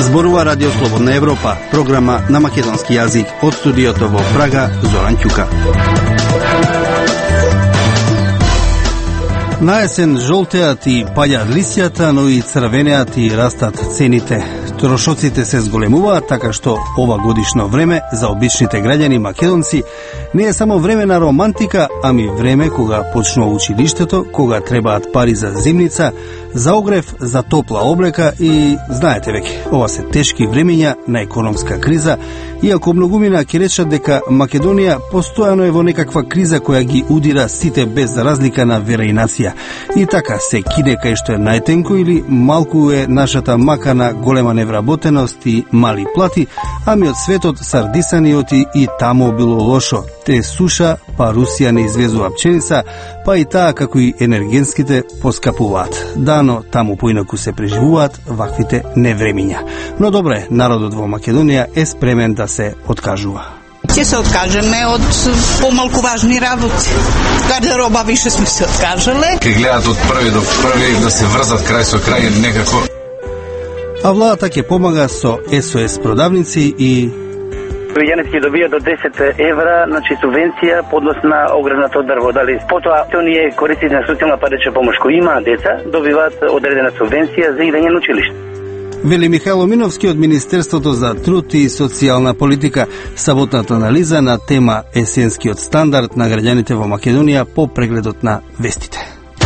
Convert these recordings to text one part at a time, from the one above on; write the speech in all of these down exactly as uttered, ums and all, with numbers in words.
Зборува Радио Слободна Европа, програма на македонски јазик од студиото во Прага, Зоран Ќука. На есен жолтеат и паѓаат лисјата, но и црвенеат и растат цените. Трошоците се зголемуваат, така што ова годишно време за обичните граѓани македонци не е само време на романтика, ами време кога почнува училиштето, кога требаат пари за зимница, за огрев, за топла облека и, знаете веќе, ова се тешки времења на економска криза, иако многумина ќе речат дека Македонија постојано е во некаква криза која ги удира сите без разлика на вера и нација. И така се кине кај што е најтенко или малку е нашата мака на голема невработеност и мали плати, ами од светот сардисаниот и, и тамо било лошо. Те суша, па Русија не извезува пченица, па и таа како и енергенските поскапуваат. Дано таму поинаку се преживуваат ваквите невремиња. Но добре, народот во Македонија е спремен да се откажува. Ќе се откажеме од помалку важни работи. Гардероба више сме се откажале. Ке гледат од први до први да се врзат крај со крај некако. А владата ќе помага со ес о ес продавници и Граѓаните ќе добијат до десет евра, значи субвенција по однос на огревното дрво. Дали потоа оние корисници на социјална парична помош кои имаат деца, добиваат одредена субвенција за идење на училиште. Вели Михајло Миновски од Министерството за труд и социјална политика, саботната анализа на тема есенскиот стандард на граѓаните во Македонија по прегледот на вестите.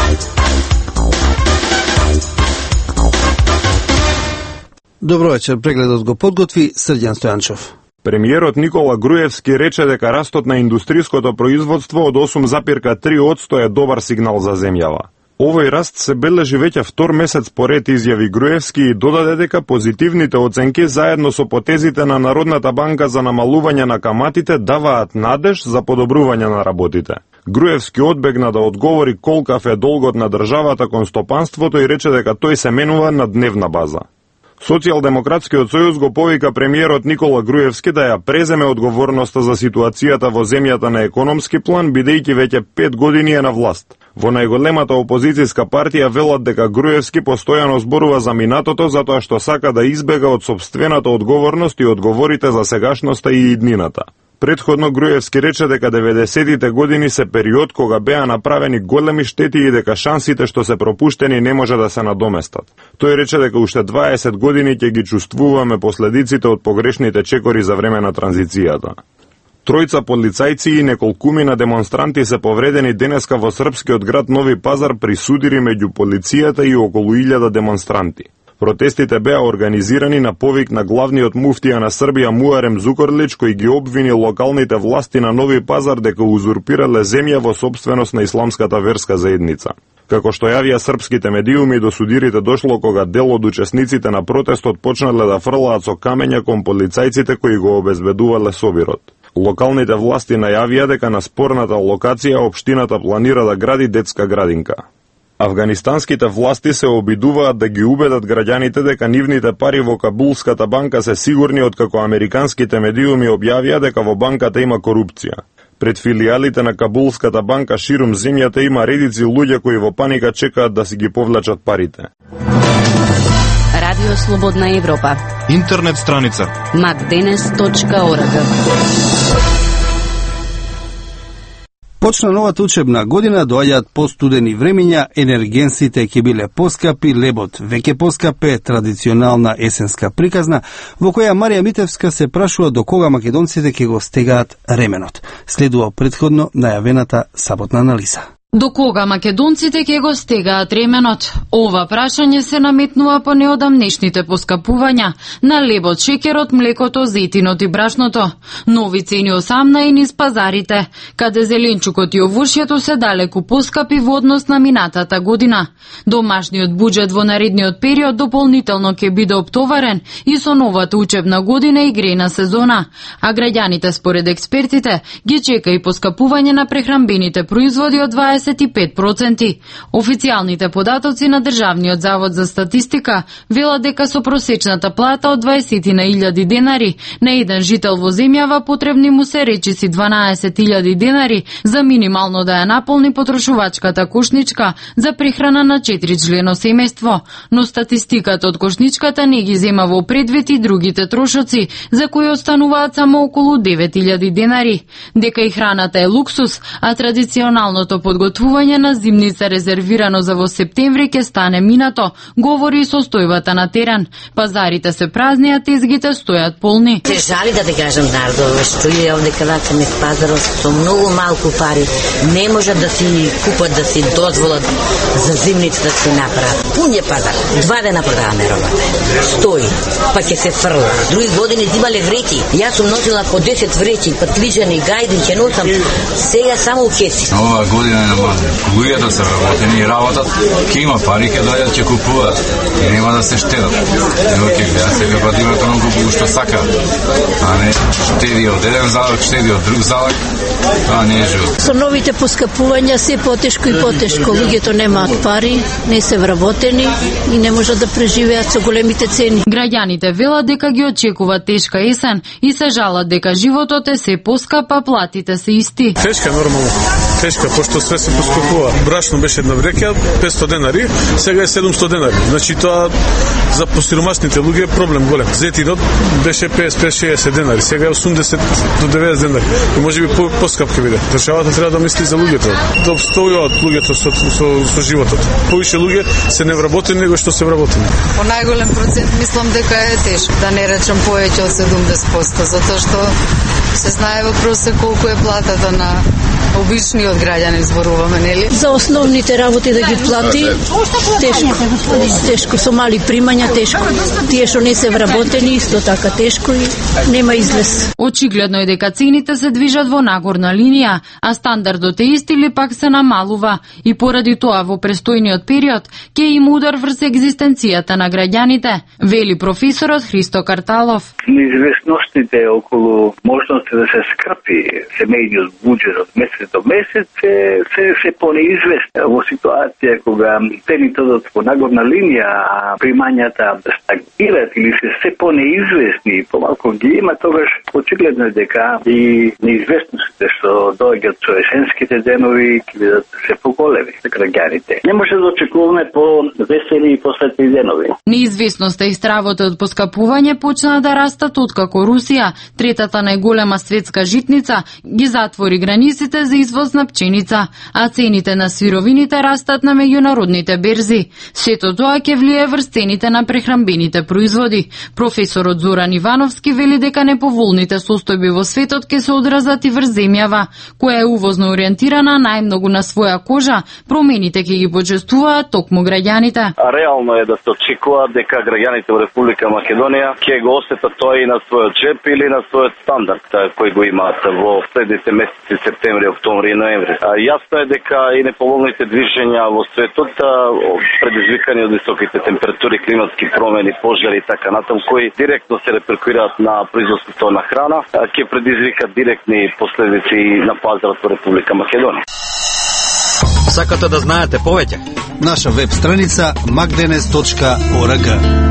Добро вечер, прегледот го подготви Срđan Стојанчов. Премиерот Никола Груевски рече дека растот на индустријското производство од осум запирка три одсто е добар сигнал за земјава. Овој раст се бележи веќе втор месец поред, изјави Груевски и додаде дека позитивните оценки заедно со потезите на Народната банка за намалување на каматите даваат надеж за подобрување на работите. Груевски одбегна да одговори колкав е долгот на државата кон стопанството и рече дека тој се менува на дневна база. Социјалдемократскиот сојуз го повика премиерот Никола Груевски да ја преземе одговорноста за ситуацијата во земјата на економски план, бидејќи веќе пет години е на власт. Во најголемата опозицијска партија велат дека Груевски постојано зборува за минатото затоа што сака да избега од сопствената одговорност и одговорите за сегашноста и иднината. Предходно Груевски рече дека деветдесетите години се период кога беа направени големи штети и дека шансите што се пропуштени не може да се надоместат. Тој рече дека уште дваесет години ќе ги чувствуваме последиците од погрешните чекори за време на транзицијата. Тројца полицајци и неколкумина демонстранти се повредени денеска во српскиот град Нови Пазар при судири меѓу полицијата и околу илјада демонстранти. Протестите беа организирани на повик на главниот муфтија на Србија Муарем Зукорлич, кој ги обвини локалните власти на Нови Пазар дека узурпирале земја во сопственост на исламската верска заедница. Како што јавија српските медиуми, до судирите дошло кога дел од учесниците на протестот почнале да фрлаат со камења кон полицајците кои го обезбедувале собирот. Локалните власти најавија дека на спорната локација општината планира да гради детска градинка. Афганистанските власти се обидуваат да ги убедат граѓаните дека нивните пари во Кабулската банка се сигурни, откако американските медиуми објавија дека во банката има корупција. Пред филијалите на Кабулската банка ширум земјата има редици луѓе кои во паника чекаат да си ги повлечат парите. Радио Слободна Европа. Интернет страница макденес точка орг. Почна новата учебна година, доаѓаат постудени времења, енергенсите ќе биле поскапи, лебот веќе поскапе, традиционална есенска приказна, во која Марија Митевска се прашува до кога македонците ќе го стегаат ременот. Следува предходно најавената саботна анализа. До кога македонците ќе го стегаат ременот? Ова прашање се наметнува по неодамнешните поскапувања на лебот, шеќерот, млекото, зејтинот и брашното. Нови цени осамна и низ пазарите, каде зеленчукот и овошјето се далеку поскапи во однос на минатата година. Домашниот буџет во наредниот период дополнително ќе биде оптоварен и со новата учебна година и грејна сезона, а граѓаните според експертите ги чека и поскапување на прехранбените производи од дваесет дваесет и пет проценти. Официјалните податоци на Државниот завод за статистика велат дека со просечната плата од дваесет на илјади денари на еден жител во земјава потребни му се речиси дванаесет илјади денари за минимално да ја наполни потрошувачката кошничка за прехрана на четиричлено семејство, но статистиката од кошничката не ги зема во предвид и другите трошоци за кои остануваат само околу девет илјади денари. Дека и храната е луксус, а традиционалното подготвување на зимница резервирано за во септември ќе стане минато, говори и состојбата на терен. Пазарите се празни, а тезгите стојат полни. Се жали да те кажам, Нардо, стои овде кадака ме пазарот со многу малку пари. Не можат да си купат, да си дозволат за зимница да си направат. Пун е пазар. Два дена продаваме робата. Стои, па ќе се фрла. Други години зимале вреќи. Јас сум носила по десет вреќи, патлиџани, гајди, ќе носам. Сега само кеси. Ова година е намале. Луѓето се работени и работат, ќе има пари, ќе дојдат, ќе купуваат. И нема да се штедат. Него ќе гледа сега па да имат оној купува што сака. А не штеди од еден залог, штеди од друг залог. Тоа не е живот. Со новите поскапувања се потешко и потешко. Луѓето немаат пари, не се вработени и не можат да преживеат со големите цени. Граѓаните велат дека ги очекува тешка есен и се жалат дека животот е се поскап, а платите се исти. Тешка нормално. Тешка, пошто све се поскапува. Брашно беше една вреќа петстотини денари, сега е седумстотини денари. Значи тоа за посиромашните луѓе е проблем голем. Зетинот беше петдесет до шеесет денари, сега е осумдесет до деветдесет денари. И можеби по поскап ќе биде. Државата треба да мисли за луѓето, да обстојуваат луѓето со, со, со животот. Повише луѓе се невработени него што се вработени. По најголем процент мислам дека е тешко, да не речам повеќе од седумдесет проценти, затоа што се знае во просек колку е платата на обичниот граѓанин, зборуваме, нели? За основните работи да ги плати, тешко. Тешко, со мали примања, тешко. Тие што не се вработени, исто така тешко и нема излез. Очигледно е дека цените се движат во нагорна линија, а стандардот е ист или пак се намалува и поради тоа во престојниот период ќе има удар врз екзистенцијата на граѓаните, вели професорот Христо Карталов. Неизвестностите околу можности да се скрпи семејниот буџет од месец до месец се, се, се понеизвестни. Во ситуација кога цените одат по нагорна линија, а примањата стагнираат или се се понеизвестни и помалку ги има, тогаш очигледно е дека и неизвестностите што доаѓаат со есенските денови ќе бидат се поголеми за граѓаните. Не може да очекуваме по весели и посветли денови. Неизвестноста и стравото од поскапување почна да растат откако Русија, третата најголема светска житница, ги затвори границите за извоз на пченица, а цените на сировините растат на меѓународните берзи. Сето тоа ќе влие врз цените на прехранбените производи. Професорот Зоран Ивановски вели дека неповолните состојби во светот ќе се одразат и врз земјава, која е увозно ориентирана најмногу на своја кожа, промените ќе ги почувствуваат токму граѓаните. Реално е да се очекува дека граѓаните во Република Македонија ќе го осетат тоа и на својот джеп или на својот стандард кој го имаат во следните месеци септември, октомври и ноември. Јасно е дека и неповолните движења во светот, предизвикани од високите температури, климатски промени, пожари и така натаму, кои директно се реперкуираат на производството на храна, ќе предизвикат директни последици на пазарот во Република Македонија. Сакате да знаете повеќе? Наша веб страница magdenes точка org.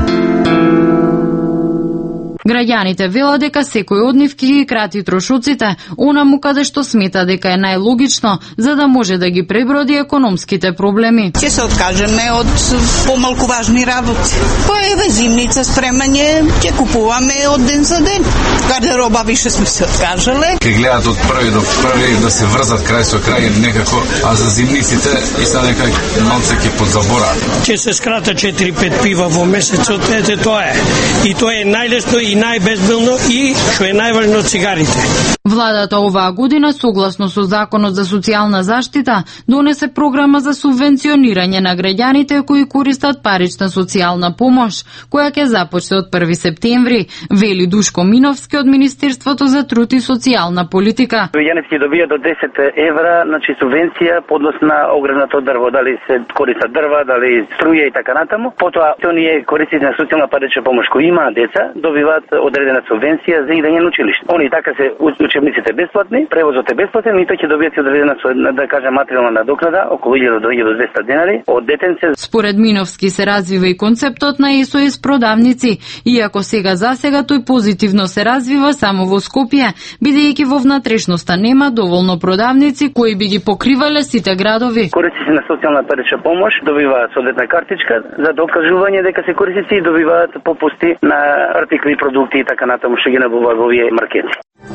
Граѓаните велат дека секој од нив ќе ги крати трошоците, онаму каде што смета дека е најлогично, за да може да ги преброди економските проблеми. Ќе се откажеме од помалку важни работи. Па еве зимница, спремање, ќе купуваме од ден за ден. Гардероба више сме се откажале. Ќе гледат од први до први да се врзат крај со крај некако, а за зимниците и са некај малце ќе подзабораат. Ќе се скрата четири-пет пива во месецот, ете тоа е. И тоа е најлесно и најбезбилно и што е најважно цигарите. Владата оваа година, согласно со Законот за социјална заштита, донесе програма за субвенционирање на граѓаните кои користат парична социјална помош, која ќе започне од први септември, вели Душко Миновски од Министерството за труд и социјална политика. Граѓаните ќе добијат до десет евра, значи субвенција по однос на огревното дрво, дали се користат дрва, дали струја и така натаму. Потоа оние корисници на социјална парична помош кои имаат деца, добиваат одредена субвенција за идење на училиште. Они така се учат учебниците бесплатни, превозот е бесплатен и тој ќе добие одредена со, да кажем, материјална надокнада околу илјада до илјада и двесте денари од детенце. Според Миновски се развива и концептот на ес о ес продавници, иако сега засега тој позитивно се развива само во Скопје, бидејќи во внатрешноста нема доволно продавници кои би ги покривале сите градови. Корисници на социјална парична помош добиваат соодветна картичка за докажување дека се корисници и добиваат попусти на артикли, продукти и така натаму што ги набавуваат во овие маркети.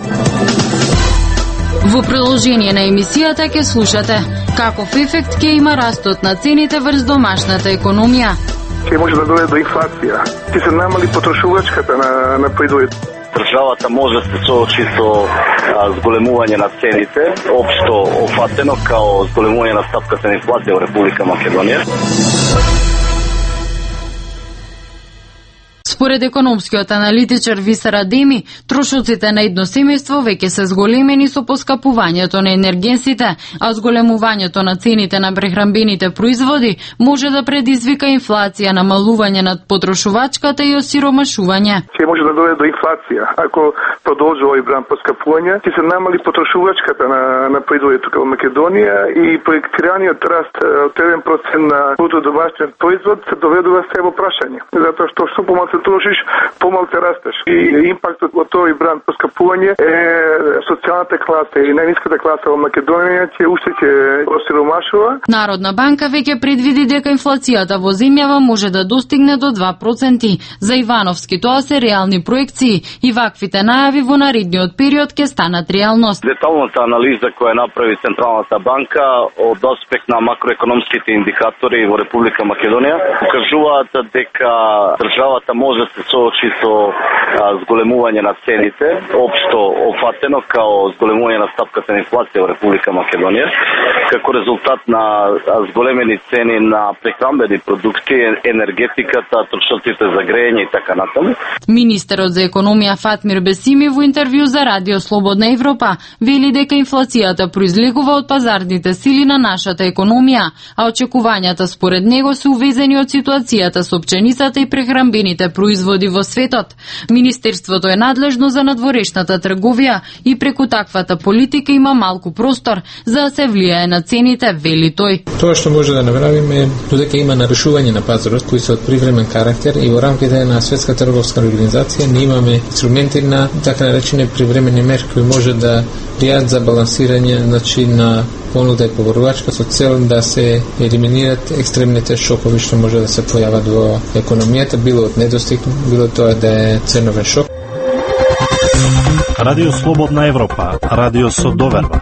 Во продолжение на емисијата ќе слушате каков ефект ќе има растот на цените врз домашната економија. Ќе може да доведе до инфлација. Ќе се намали потрошувачката на на производите. Државата може да се соочи со зголемување на цените, општо офатено као зголемување на стапката на инфлација во Република Македонија. Според економскиот аналитичар Висар Адеми, трошоците на едно семејство веќе се зголемени со поскапувањето на енергенсите, а зголемувањето на цените на прехранбените производи може да предизвика инфлација, намалување над потрошувачката и осиромашување. Ќе може да доведе до инфлација. Ако продолжи овој бранд поскапување, ќе се намали потрошувачката на на производите тука во Македонија и проектираниот раст од еден процент на bruto домашниот производ се доведува се во прашање, затоа што што помалку трошиш, помалку растеш. И импактот од тој бранд поскапување е социјалната класа и најниската класа во Македонија ќе уште ќе осиромашува. Народна банка веќе предвиди дека инфлацијата во земјава може да достигне до два проценти. За Ивановски тоа се реални проекции и ваквите најави во наредниот период ќе станат реалност. Деталната анализа која направи Централната банка од аспект на макроекономските индикатори во Република Македонија покажуваат дека државата може да се соочи со зголемување на цените, општо офатено као зголемување на стапката на инфлација во Република Македонија, како резултат на зголемени цени на прехранбени продукти, енергетиката, трошоците за грејење и така натаму. Министерот за економија Фатмир Бесими во интервју за Радио Слободна Европа вели дека инфлацијата произлегува од пазарните сили на нашата економија, а очекувањата според него се увезени од ситуацијата со пченицата и прехранбените производи во светот. Министерството е надлежно за надворешната трговија и преку таквата политика има малку простор за да се влијае на цените, вели тој. Тоа што може да направиме е додека има нарушување на пазарот кои се од привремен карактер и во рамките на Светска трговска организација не имаме инструменти на така наречени привремени мерки кои може да влијаат за балансирање, значи, на понуда и поборувачка со цел да се елиминират екстремните шокови што може да се појават во економијата, било од недостиг, било тоа да е ценовен шок. Радио Слободна Европа, радио со доверба.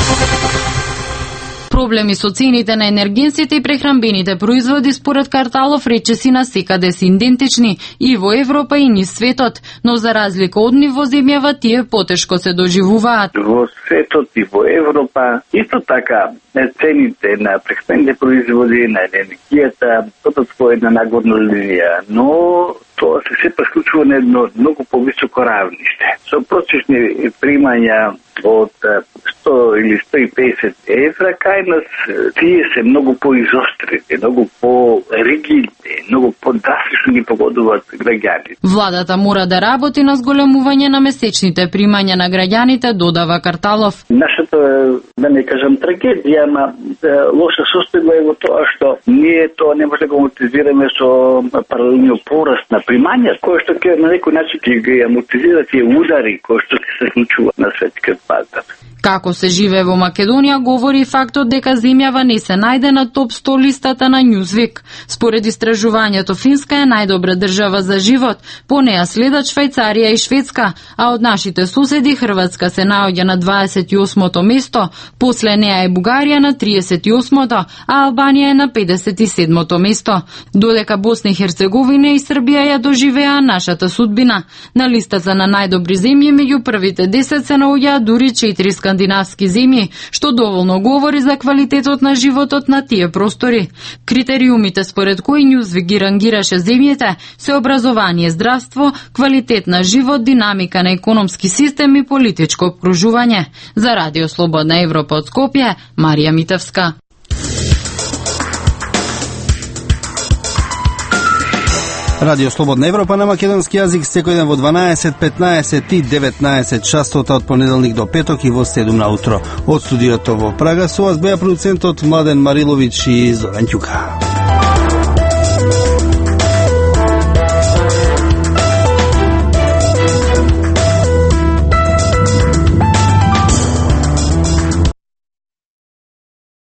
Проблеми со цените на енергенсите и прехранбените производи според Карталов речиси на секаде се идентични и во Европа и низ светот, но за разлика од нив во земјава тие потешко се доживуваат. Во светот и во Европа исто така цените на прехранбените производи, на енергијата, тоа по една нагорна линија, но тоа се се прескочува на едно многу повисоко равниште. Со просечни примања од сто или сто и песет евра, кај нас тие се многу поизострени, многу по-ригидни, многу по-драстично ги погодуваат граѓаните. Владата мора да работи на зголемување на месечните примања на граѓаните, додава Карталов. Нашата, да не кажам трагедија, ама лоша состојба е во тоа што ние тоа не може да го амортизираме со паралелниот пораст на примања, кој што ќе на некој начин ќе ги амортизира тие удари кои што се случуваат на светскиот пазар. Како се живее во Македонија говори фактот дека земјава не се најде на топ сто листата на Newsweek. Според истражувањето Финска е најдобра држава за живот, по неа следат Швајцарија и Шведска, а од нашите соседи Хрватска се наоѓа на дваесет и осмото место, после неа е Бугарија на тридесет и осмото, а Албанија е на педесет и седмото место. Додека Босна и Херцеговина и Србија ја доживеа нашата судбина. На листата на најдобри земји меѓу првите десет се наоѓаат дури четири скандинавски земји, што доволно говори за квалитетот на животот на тие простори. Критериумите според кои Newsweek ги рангираше земјите се образование, здравство, квалитет на живот, динамика на економски систем и политичко обкружување. За Радио Слободна Европа од Скопје, Марија Митевска. Радио Слободна Европа на македонски јазик секој ден во дванаесет, петнаесет и деветнаесет часот од понеделник до петок и во седум на утро. Од студиото во Прага со вас беа продуцентот Младен Мариловиќ и Зоран Ќука.